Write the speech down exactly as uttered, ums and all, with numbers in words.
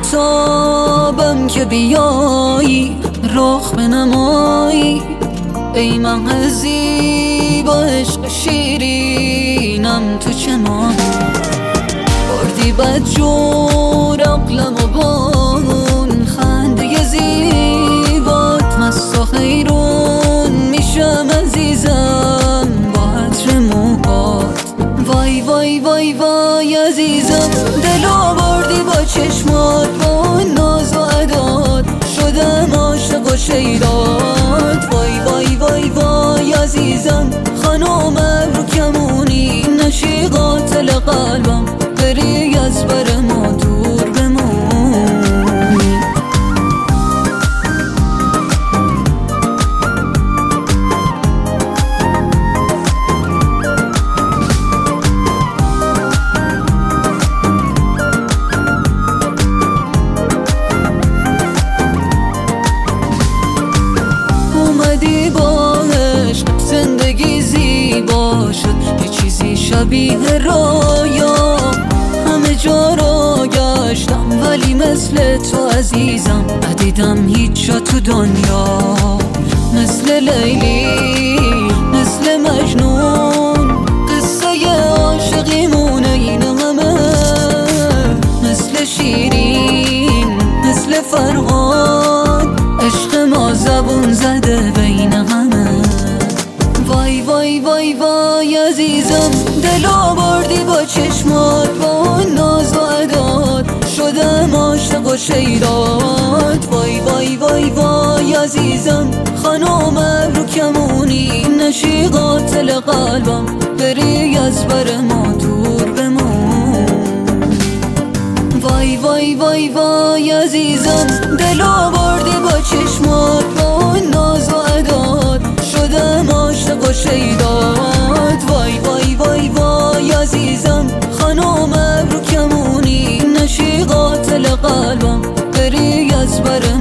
مهتابم که بیایی رخ بنمایی، ای مه زیبا عشق شیرینم تو چه ماهی. بردی بدجور عقلم و با اون خنده زیبات مست و حیرون میشم عزیزم با عطر موهات. وای وای وای وای عزیزم دلو بردی با چشمات، با اون ناز و عداد شدم عاشق و شیدات. وای وای وای وای عزیزم خانم ابرو کمونی، نشی قاتل قلبم بری از بر ما دور بمونی. اومدی با عشق زندگی زیبا شد، یه چیزی شبیه رویا. همه جا رو گشتم ولی مثل تو عزیزم ندیدم هیچ جا تو دنیا. مثل لیلی مثل مجنون قصه عاشقیمونه این همه، مثل شیرین مثل فرهاد عشق ما زبون زده بین همه. وای وای وای وای عزیزم دلو بردی با چشمات، با اون ناز و عداد شدم عاشق و شیدات. وای وای وای وای عزیزم خانم ابرو کمونی، نشی قاتل قلبم بری از بر ما دور بمون. وای وای وای وای عزیزم دلو بردی با چشمات، با اون ناز و عداد شدم عاشق و شیدات. وای وای وای وای عزیزم خانم ابرو کمونی، نشی قاتل قلبم بری از بر